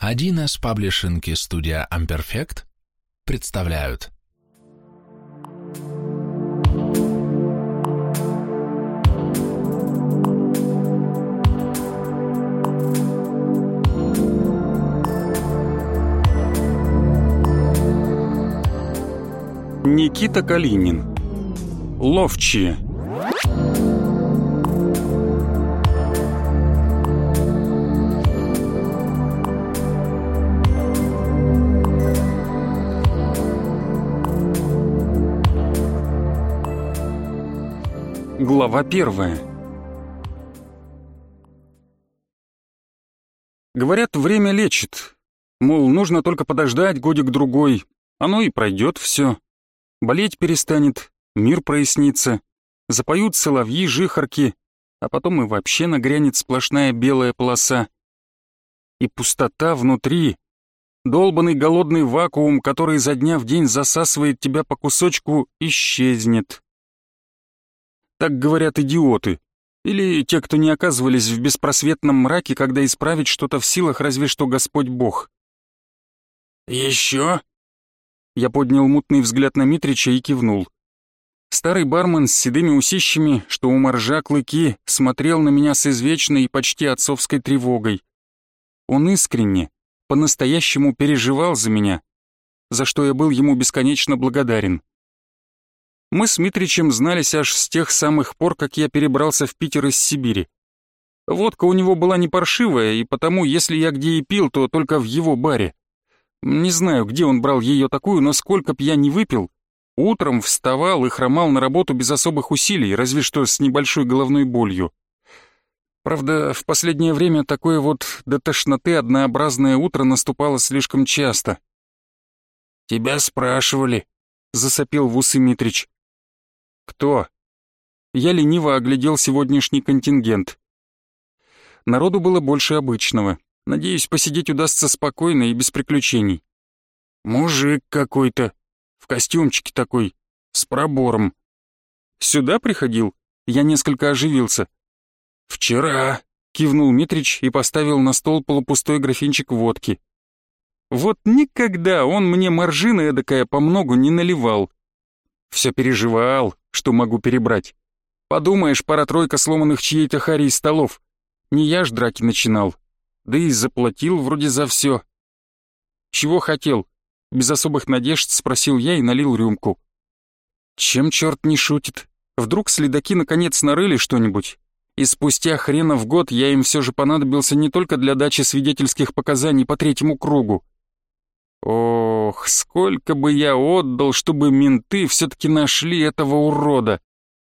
1С паблишинг и студия Amperfect представляют. Никита Калинин. Ловчие. Глава 1. Говорят, время лечит. Мол, нужно только подождать годик-другой, оно и пройдет все. Болеть перестанет, мир прояснится, запоют соловьи-жихарки, а потом и вообще нагрянет сплошная белая полоса. И пустота внутри, долбанный голодный вакуум, который изо дня в день засасывает тебя по кусочку, исчезнет. Так говорят идиоты, или те, кто не оказывались в беспросветном мраке, когда исправить что-то в силах разве что Господь Бог. «Еще?» Я поднял мутный взгляд на Митрича и кивнул. Старый бармен с седыми усищами, что у моржа клыки, смотрел на меня с извечной и почти отцовской тревогой. Он искренне, по-настоящему переживал за меня, за что я был ему бесконечно благодарен. Мы с Митричем знались аж с тех самых пор, как я перебрался в Питер из Сибири. Водка у него была не паршивая, и потому, если я где и пил, то только в его баре. Не знаю, где он брал ее такую, но сколько б я не выпил, утром вставал и хромал на работу без особых усилий, разве что с небольшой головной болью. Правда, в последнее время такое вот до тошноты однообразное утро наступало слишком часто. «Тебя спрашивали», — засопел в усы Митрич. «Кто?» Я лениво оглядел сегодняшний контингент. Народу было больше обычного. Надеюсь, посидеть удастся спокойно и без приключений. Мужик какой-то, в костюмчике такой, с пробором. Сюда приходил? Я несколько оживился. «Вчера», — кивнул Митрич и поставил на стол полупустой графинчик водки. Вот никогда он мне моржина эдакая помногу не наливал. Все переживал, что могу перебрать. Подумаешь, пара-тройка сломанных чьей-то хари из столов. Не я ж драки начинал. Да и заплатил вроде за все. «Чего хотел?» — без особых надежд спросил я и налил рюмку. Чем черт не шутит? Вдруг следаки наконец нарыли что-нибудь? И спустя хренов год я им все же понадобился не только для дачи свидетельских показаний по 3-му кругу. Ох, сколько бы я отдал, чтобы менты все-таки нашли этого урода.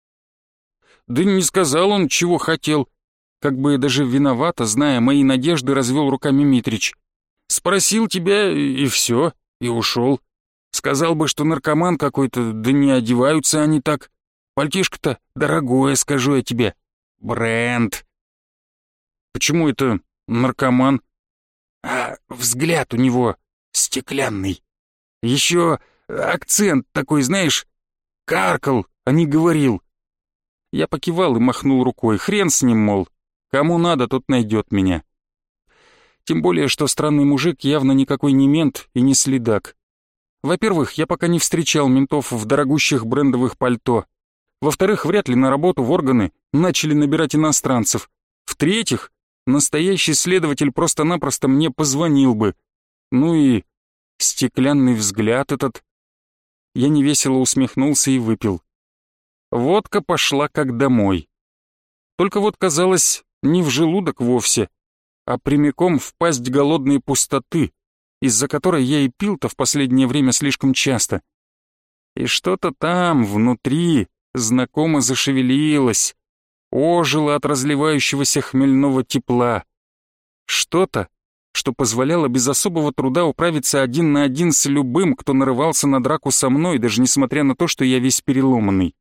Да не сказал он, чего хотел. Как бы даже виновато, зная мои надежды, развел руками Митрич. Спросил тебя, и все, и ушел. Сказал бы, что наркоман какой-то, да не одеваются они так. Пальтишко-то дорогое, скажу я тебе. Бренд. Почему это наркоман? А взгляд у него стеклянный. Еще акцент такой, знаешь, каркал, а не говорил. Я покивал и махнул рукой. Хрен с ним, мол. Кому надо, тот найдет меня. Тем более, что странный мужик явно никакой не мент и не следак. Во-первых, я пока не встречал ментов в дорогущих брендовых пальто. Во-вторых, вряд ли на работу в органы начали набирать иностранцев. В-третьих, настоящий следователь просто-напросто мне позвонил бы. Ну и стеклянный взгляд этот. Я невесело усмехнулся и выпил. Водка пошла как домой. Только вот, казалось, не в желудок вовсе, а прямиком в пасть голодной пустоты, из-за которой я и пил-то в последнее время слишком часто. И что-то там, внутри, знакомо зашевелилось, ожило от разливающегося хмельного тепла. Что-то, что позволяло без особого труда управиться 1 на 1 с любым, кто нарывался на драку со мной, даже несмотря на то, что я весь переломанный.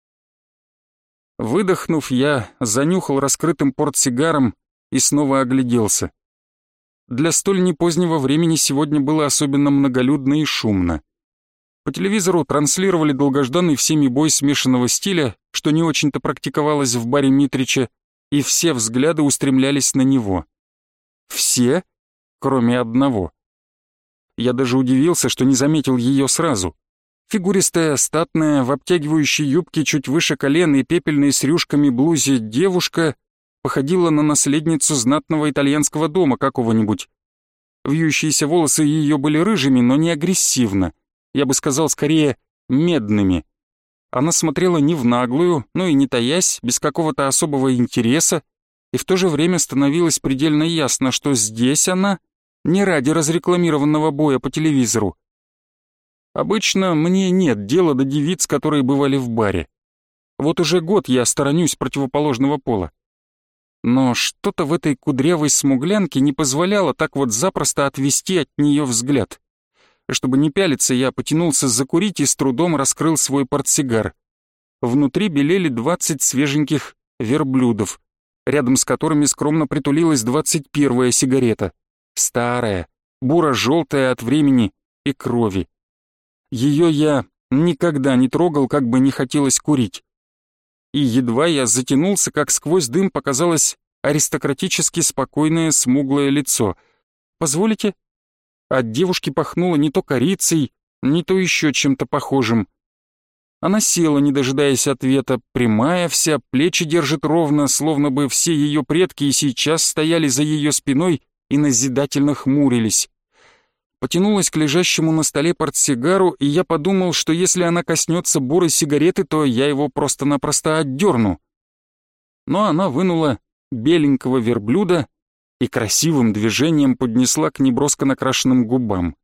Выдохнув, я занюхал раскрытым портсигаром и снова огляделся. Для столь непозднего времени сегодня было особенно многолюдно и шумно. По телевизору транслировали долгожданный всеми бой смешанного стиля, что не очень-то практиковалось в баре Митрича, и все взгляды устремлялись на него. Все, кроме одного. Я даже удивился, что не заметил ее сразу. Фигуристая, статная, в обтягивающей юбке чуть выше колен и пепельной с рюшками блузе девушка походила на наследницу знатного итальянского дома какого-нибудь. Вьющиеся волосы ее были рыжими, но не агрессивно. Я бы сказал, скорее, медными. Она смотрела не в наглую, но и не таясь, без какого-то особого интереса, и в то же время становилось предельно ясно, что здесь она не ради разрекламированного боя по телевизору. Обычно мне нет дела до девиц, которые бывали в баре. Вот уже год я сторонюсь противоположного пола. Но что-то в этой кудрявой смуглянке не позволяло так вот запросто отвести от нее взгляд. Чтобы не пялиться, я потянулся закурить и с трудом раскрыл свой портсигар. Внутри белели 20 свеженьких верблюдов, рядом с которыми скромно притулилась 21-я сигарета. Старая, буро-желтая от времени и крови. Ее я никогда не трогал, как бы не хотелось курить. И едва я затянулся, как сквозь дым показалось аристократически спокойное смуглое лицо. «Позволите?» От девушки пахнуло не то корицей, не то еще чем-то похожим. Она села, не дожидаясь ответа, прямая вся, плечи держит ровно, словно бы все ее предки и сейчас стояли за ее спиной и назидательно хмурились. Потянулась к лежащему на столе портсигару, и я подумал, что если она коснется бурой сигареты, то я его просто-напросто отдерну. Но она вынула беленького верблюда и красивым движением поднесла к неброско накрашенным губам.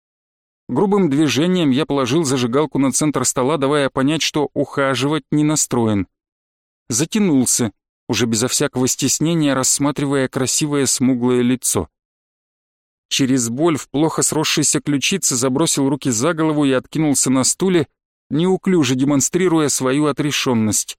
Грубым движением я положил зажигалку на центр стола, давая понять, что ухаживать не настроен. Затянулся, уже безо всякого стеснения рассматривая красивое смуглое лицо. Через боль в плохо сросшейся ключице забросил руки за голову и откинулся на стуле, неуклюже демонстрируя свою отрешенность.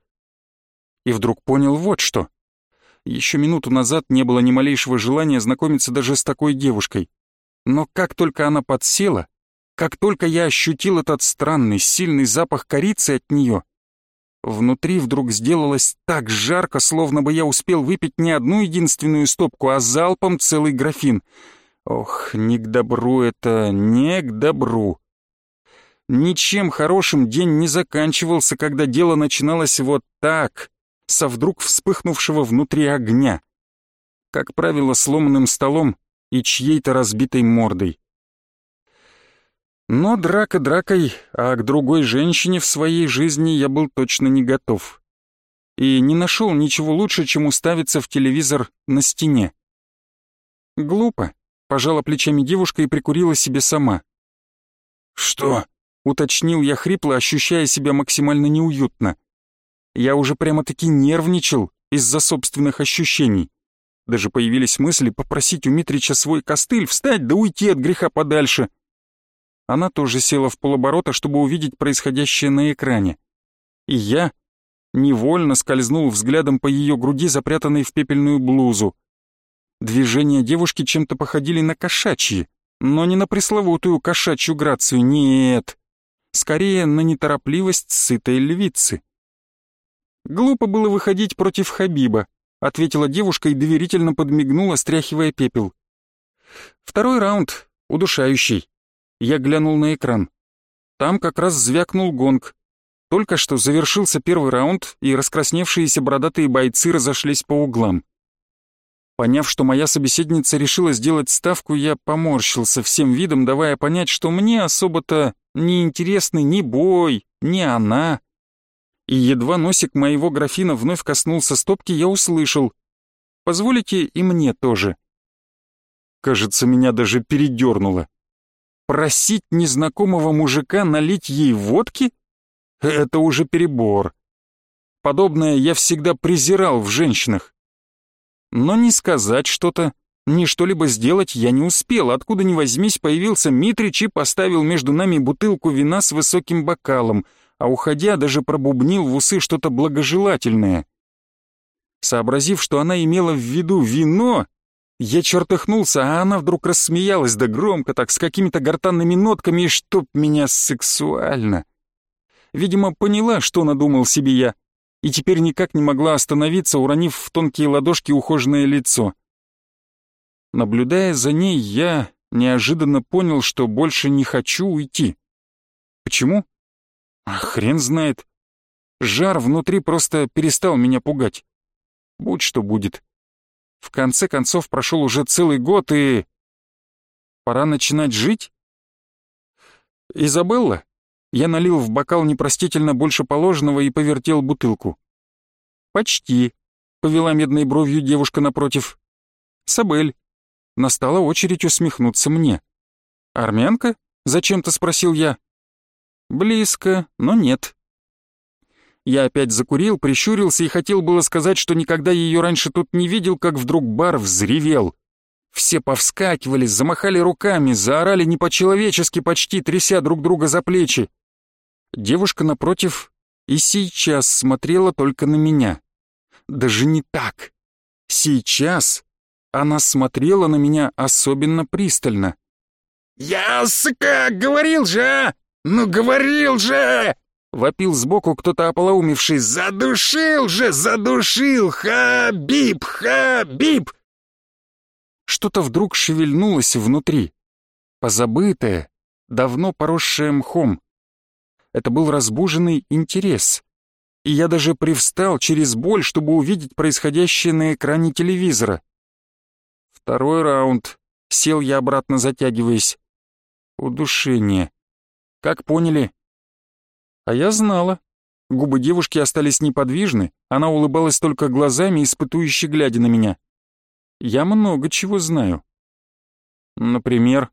И вдруг понял вот что. Еще минуту назад не было ни малейшего желания знакомиться даже с такой девушкой. Но как только она подсела, как только я ощутил этот странный, сильный запах корицы от нее, внутри вдруг сделалось так жарко, словно бы я успел выпить не одну единственную стопку, а залпом целый графин. Ох, не к добру это, не к добру. Ничем хорошим день не заканчивался, когда дело начиналось вот так, со вдруг вспыхнувшего внутри огня. Как правило, сломанным столом и чьей-то разбитой мордой. Но драка дракой, а к другой женщине в своей жизни я был точно не готов. И не нашел ничего лучше, чем уставиться в телевизор на стене. Глупо. Пожала плечами девушка и прикурила себе сама. «Что?» — уточнил я хрипло, ощущая себя максимально неуютно. Я уже прямо-таки нервничал из-за собственных ощущений. Даже появились мысли попросить у Митрича свой костыль, встать да уйти от греха подальше. Она тоже села в полоборота, чтобы увидеть происходящее на экране. И я невольно скользнул взглядом по ее груди, запрятанной в пепельную блузу. Движения девушки чем-то походили на кошачьи, но не на пресловутую кошачью грацию, нет. Скорее, на неторопливость сытой львицы. «Глупо было выходить против Хабиба», — ответила девушка и доверительно подмигнула, стряхивая пепел. «Второй раунд, удушающий». Я глянул на экран. Там как раз звякнул гонг. Только что завершился первый раунд, и раскрасневшиеся бородатые бойцы разошлись по углам. Поняв, что моя собеседница решила сделать ставку, я поморщился всем видом, давая понять, что мне особо-то не интересны ни бой, ни она. И едва носик моего графина вновь коснулся стопки, я услышал: «Позволите и мне тоже». Кажется, меня даже передернуло. Просить незнакомого мужика налить ей водки? Это уже перебор. Подобное я всегда презирал в женщинах. Но ни сказать что-то, ни что-либо сделать я не успел. Откуда ни возьмись, появился Митрич и поставил между нами бутылку вина с высоким бокалом, а уходя даже пробубнил в усы что-то благожелательное. Сообразив, что она имела в виду вино, я чертыхнулся, а она вдруг рассмеялась, да громко так, с какими-то гортанными нотками, и чтоб меня сексуально. Видимо, поняла, что надумал себе я, и теперь никак не могла остановиться, уронив в тонкие ладошки ухоженное лицо. Наблюдая за ней, я неожиданно понял, что больше не хочу уйти. Почему? А хрен знает. Жар внутри просто перестал меня пугать. Будь что будет. В конце концов прошел уже целый год, и... Пора начинать жить? «Изабелла?» Я налил в бокал непростительно больше положенного и повертел бутылку. «Почти», — повела медной бровью девушка напротив. «Сабель». Настала очередь усмехнуться мне. «Армянка?» — зачем-то спросил я. «Близко, но нет». Я опять закурил, прищурился и хотел было сказать, что никогда ее раньше тут не видел, как вдруг бар взревел. Все повскакивали, замахали руками, заорали не по-человечески, почти тряся друг друга за плечи. Девушка напротив и сейчас смотрела только на меня. Даже не так. Сейчас она смотрела на меня особенно пристально. «Я, сука, говорил же, а! Ну говорил же!» Вопил сбоку кто-то ополоумевший. «Задушил же, задушил! Хабиб, Хабиб!» Что-то вдруг шевельнулось внутри. Позабытое, давно поросшее мхом. Это был разбуженный интерес. И я даже привстал через боль, чтобы увидеть происходящее на экране телевизора. Второй раунд. Сел я обратно, затягиваясь. Удушение. Как поняли? А я знала. Губы девушки остались неподвижны, она улыбалась только глазами, испытующе глядя на меня. Я много чего знаю. Например...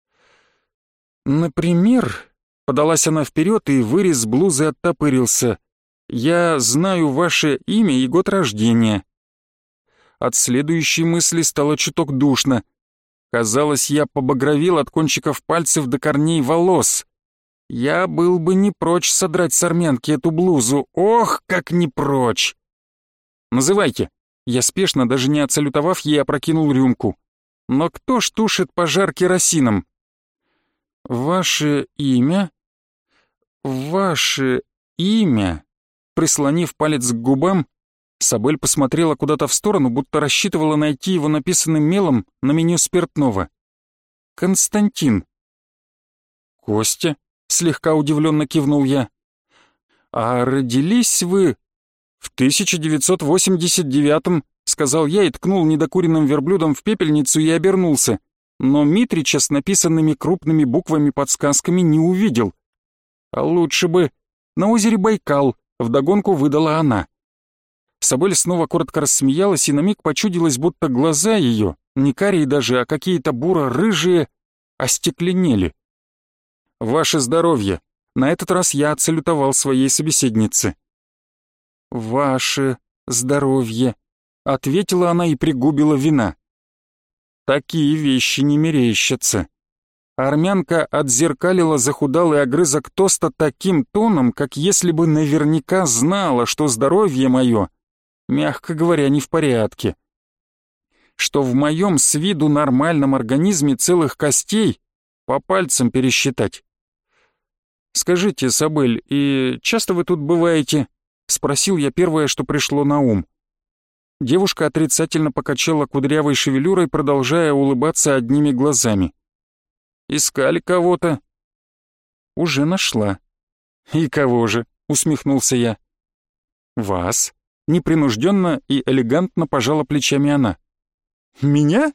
Подалась она вперед, и вырез блузы оттопырился. «Я знаю ваше имя и год рождения». От следующей мысли стало чуток душно. Казалось, я побагровел от кончиков пальцев до корней волос. Я был бы не прочь содрать с армянки эту блузу. Ох, как не прочь! «Называйте». Я спешно, даже не отсалютовав, ей опрокинул рюмку. «Но кто ж тушит пожар керосином?» «Ваше имя?» «Ваше имя?» Прислонив палец к губам, Сабель посмотрела куда-то в сторону, будто рассчитывала найти его написанным мелом на меню спиртного. «Константин». «Костя?» — слегка удивленно кивнул я. «А родились вы...» «В 1989-м», — сказал я и ткнул недокуренным верблюдом в пепельницу и обернулся, но Митрича с написанными крупными буквами подсказками не увидел. А лучше бы на озере Байкал, вдогонку выдала она. Сабель снова коротко рассмеялась, и на миг почудилось, будто глаза ее, не карие даже, а какие-то буро-рыжие, остекленели. «Ваше здоровье!» На этот раз я отсалютовал своей собеседнице. «Ваше здоровье!» — ответила она и пригубила вина. Такие вещи не мерещатся. Армянка отзеркалила захудалый огрызок тоста таким тоном, как если бы наверняка знала, что здоровье мое, мягко говоря, не в порядке. Что в моем с виду нормальном организме целых костей по пальцам пересчитать. «Скажите, Сабель, и часто вы тут бываете?» — спросил я первое, что пришло на ум. Девушка отрицательно покачала кудрявой шевелюрой, продолжая улыбаться одними глазами. «Искали кого-то?» «Уже нашла». «И кого же?» — усмехнулся я. «Вас?» — непринужденно и элегантно пожала плечами она. «Меня?»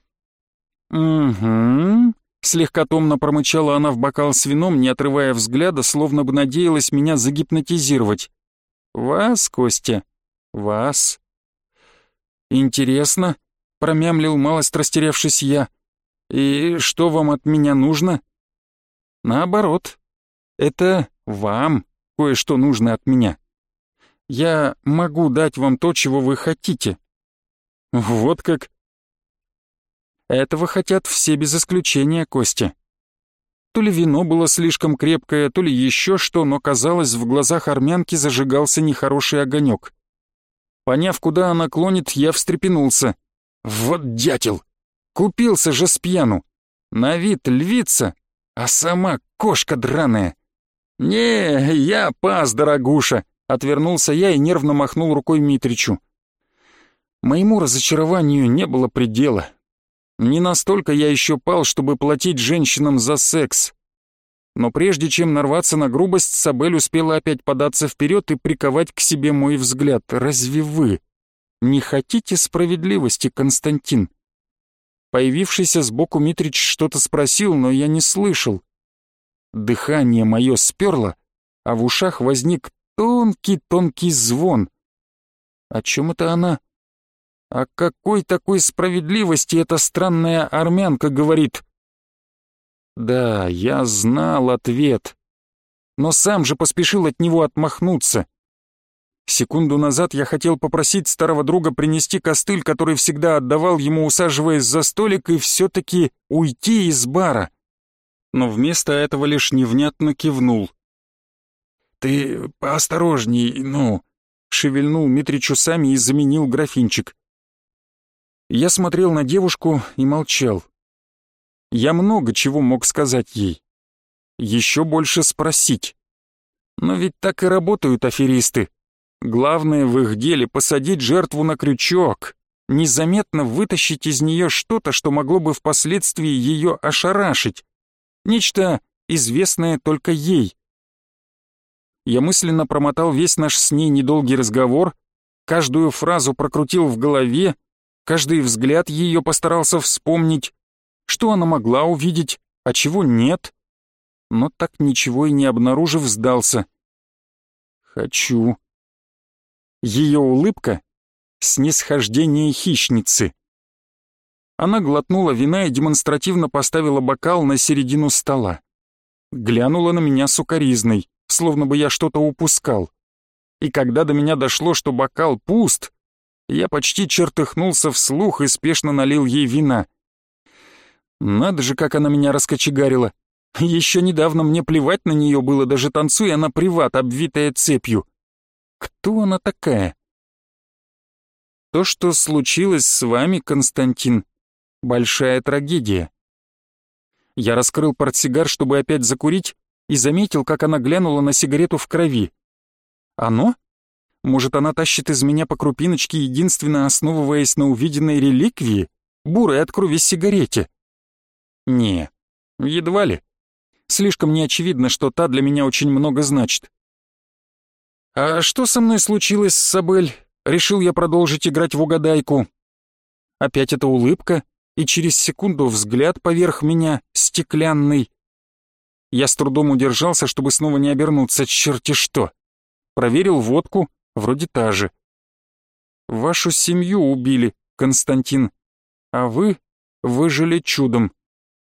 «Угу», — слегка томно промычала она в бокал с вином, не отрывая взгляда, словно бы надеялась меня загипнотизировать. «Вас, Костя, вас». «Интересно», — промямлил, малость растерявшись я. «И что вам от меня нужно?» «Наоборот, это вам кое-что нужно от меня. Я могу дать вам то, чего вы хотите». «Вот как?» «Этого хотят все без исключения, Костя». То ли вино было слишком крепкое, то ли еще что, но, казалось, в глазах армянки зажигался нехороший огонек. Поняв, куда она клонит, я встрепенулся. «Вот дятел! Купился же с пьяну! На вид львица, а сама кошка драная!» «Не, я пас, дорогуша!» — отвернулся я и нервно махнул рукой Митричу. Моему разочарованию не было предела. Не настолько я еще пал, чтобы платить женщинам за секс. Но прежде чем нарваться на грубость, Сабель успела опять податься вперед и приковать к себе мой взгляд. «Разве вы не хотите справедливости, Константин?» Появившийся сбоку Митрич что-то спросил, но я не слышал. Дыхание мое сперло, а в ушах возник тонкий-тонкий звон. О чем это она? О какой такой справедливости эта странная армянка говорит? Да, я знал ответ, но сам же поспешил от него отмахнуться. Секунду назад я хотел попросить старого друга принести костыль, который всегда отдавал ему, усаживаясь за столик, и все-таки уйти из бара. Но вместо этого лишь невнятно кивнул. «Ты поосторожней, ну...» — шевельнул Митрич усами и заменил графинчик. Я смотрел на девушку и молчал. Я много чего мог сказать ей. Еще больше спросить. Но ведь так и работают аферисты. Главное в их деле посадить жертву на крючок, незаметно вытащить из нее что-то, что могло бы впоследствии ее ошарашить. Нечто, известное только ей. Я мысленно промотал весь наш с ней недолгий разговор, каждую фразу прокрутил в голове, каждый взгляд ее постарался вспомнить, что она могла увидеть, а чего нет. Но так ничего и не обнаружив, сдался. «Хочу». Ее улыбка — снисхождение хищницы. Она глотнула вина и демонстративно поставила бокал на середину стола. Глянула на меня сукоризной, словно бы я что-то упускал. И когда до меня дошло, что бокал пуст, я почти чертыхнулся вслух и спешно налил ей вина. Надо же, как она меня раскочегарила. Еще недавно мне плевать на нее было, даже танцуя она приват, обвитая цепью. Кто она такая? То, что случилось с вами, Константин, большая трагедия. Я раскрыл портсигар, чтобы опять закурить, и заметил, как она глянула на сигарету в крови. Оно? Может, она тащит из меня по крупиночке, единственно основываясь на увиденной реликвии, бурой от крови сигарете? Не, едва ли. Слишком неочевидно, что та для меня очень много значит. «А что со мной случилось, Сабель?» Решил я продолжить играть в угадайку. Опять эта улыбка, и через секунду взгляд поверх меня, стеклянный. Я с трудом удержался, чтобы снова не обернуться, черти что. Проверил водку, вроде та же. «Вашу семью убили, Константин, а вы выжили чудом».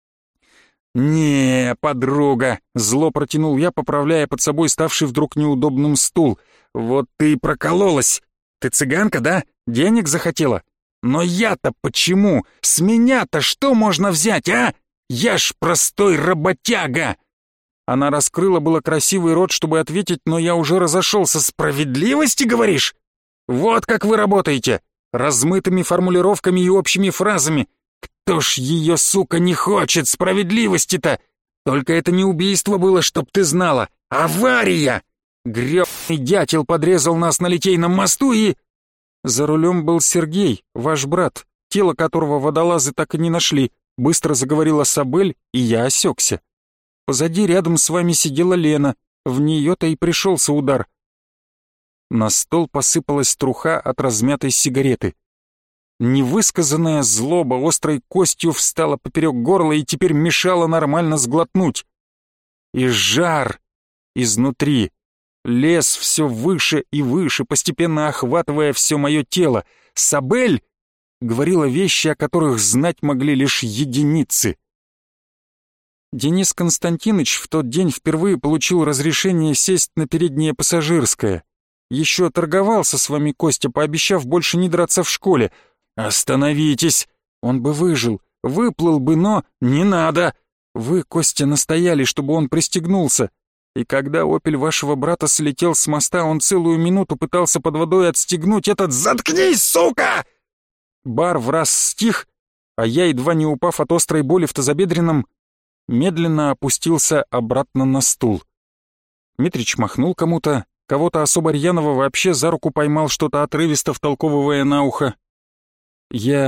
«Не, подруга!» — зло протянул я, поправляя под собой ставший вдруг неудобным стул. «Вот ты и прокололась! Ты цыганка, да? Денег захотела? Но я-то почему? С меня-то что можно взять, а? Я ж простой работяга!» Она раскрыла было красивый рот, чтобы ответить, но я уже разошелся. «Справедливости, говоришь? Вот как вы работаете! Размытыми формулировками и общими фразами! Кто ж ее, сука, не хочет справедливости-то? Только это не убийство было, чтоб ты знала. Авария! Грёбаный дятел подрезал нас на Литейном мосту и...» «За рулем был Сергей, ваш брат, тело которого водолазы так и не нашли», быстро заговорила Сабель, и я осекся. «Позади рядом с вами сидела Лена, в нее-то и пришелся удар». На стол посыпалась труха от размятой сигареты. Невысказанная злоба острой костью встала поперек горла и теперь мешала нормально сглотнуть. И жар изнутри лез все выше и выше, постепенно охватывая все мое тело. Сабель говорила вещи, о которых знать могли лишь единицы. Денис Константинович в тот день впервые получил разрешение сесть на переднее пассажирское. Еще торговался с вами, Костя, пообещав больше не драться в школе. «Остановитесь! Он бы выжил, выплыл бы, но не надо! Вы, Костя, настояли, чтобы он пристегнулся. И когда «Опель» вашего брата слетел с моста, он целую минуту пытался под водой отстегнуть этот... «Заткнись, сука!» Бар враз стих, а я, едва не упав от острой боли в тазобедренном, медленно опустился обратно на стул. Митрич махнул кому-то, кого-то особо рьяного вообще за руку поймал, что-то отрывисто втолковывая на ухо. Я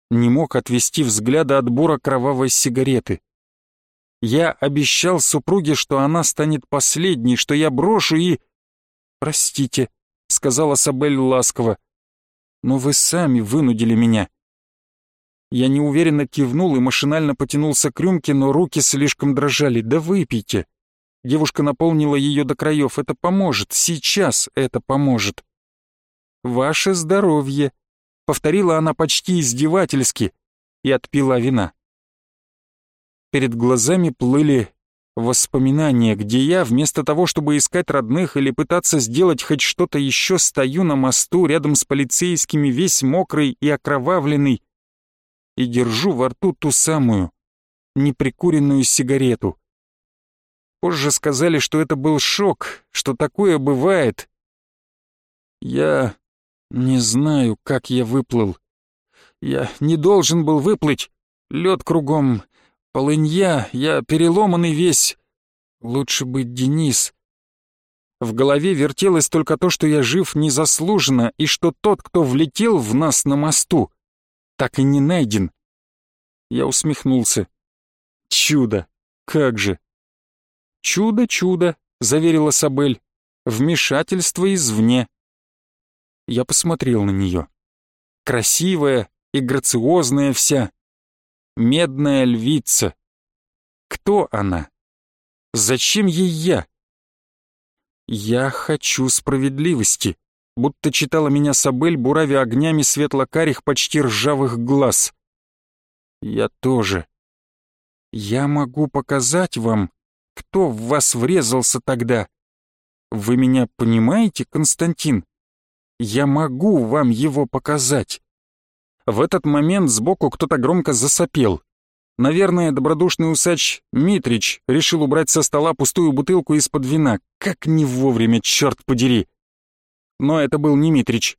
не мог отвести взгляда от бура кровавой сигареты. Я обещал супруге, что она станет последней, что я брошу и... «Простите», — сказала Сабель ласково, — «но вы сами вынудили меня». Я неуверенно кивнул и машинально потянулся к рюмке, но руки слишком дрожали. «Да выпейте». Девушка наполнила ее до краев. «Это поможет, сейчас это поможет». «Ваше здоровье», — повторила она почти издевательски и отпила вина. Перед глазами плыли воспоминания, где я, вместо того, чтобы искать родных или пытаться сделать хоть что-то еще, стою на мосту рядом с полицейскими, весь мокрый и окровавленный, и держу во рту ту самую неприкуренную сигарету. Позже сказали, что это был шок, что такое бывает. Я не знаю, как я выплыл. Я не должен был выплыть. Лед кругом, полынья, я переломанный весь. Лучше быть Денис. В голове вертелось только то, что я жив незаслуженно, и что тот, кто влетел в нас на мосту, так и не найден. Я усмехнулся. Чудо, как же. «Чудо, чудо», — заверила Сабель, — «вмешательство извне». Я посмотрел на нее. Красивая и грациозная вся. Медная львица. Кто она? Зачем ей я? «Я хочу справедливости», будто читала меня Сабель, буравя огнями светло-карих, почти ржавых глаз. «Я тоже. Я могу показать вам, кто в вас врезался тогда. Вы меня понимаете, Константин? Я могу вам его показать». В этот момент сбоку кто-то громко засопел. Наверное, добродушный усач Митрич решил убрать со стола пустую бутылку из-под вина. Как не вовремя, черт подери. Но это был не Митрич.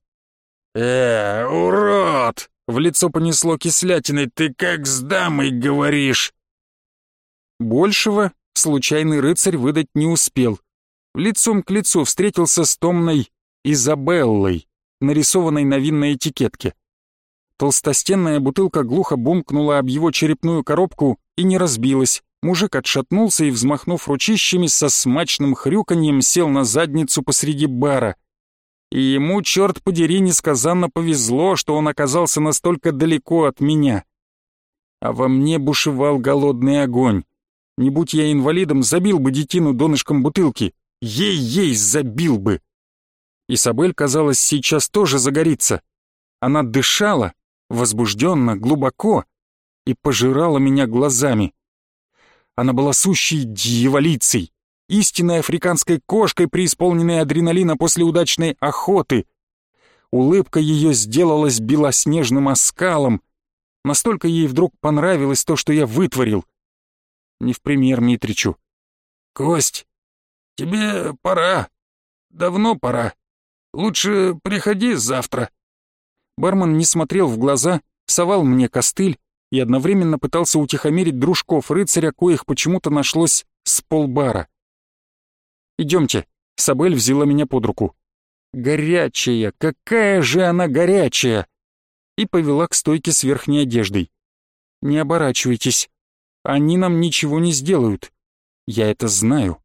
Урод! В лицо понесло кислятиной. Ты как с дамой говоришь?» Большего случайный рыцарь выдать не успел. Лицом к лицу встретился с томной Изабеллой, нарисованной на винной этикетке. Толстостенная бутылка глухо бумкнула об его черепную коробку и не разбилась. Мужик отшатнулся и, взмахнув ручищами, со смачным хрюканьем сел на задницу посреди бара. И ему, черт подери, несказанно повезло, что он оказался настолько далеко от меня. А во мне бушевал голодный огонь. Не будь я инвалидом, забил бы детину донышком бутылки. Ей-ей забил бы. Исабель, казалось, сейчас тоже загорится. Она дышала, возбужденно, глубоко, и пожирала меня глазами. Она была сущей дьяволицей, истинной африканской кошкой, преисполненной адреналина после удачной охоты. Улыбка ее сделалась белоснежным оскалом. Настолько ей вдруг понравилось то, что я вытворил. Не в пример Митричу. «Кость, тебе пора. Давно пора. Лучше приходи завтра». Бармен не смотрел в глаза, совал мне костыль и одновременно пытался утихомирить дружков рыцаря, коих почему-то нашлось с полбара. «Идемте», — Сабель взяла меня под руку. «Горячая, какая же она горячая!» И повела к стойке с верхней одеждой. «Не оборачивайтесь, они нам ничего не сделают. Я это знаю».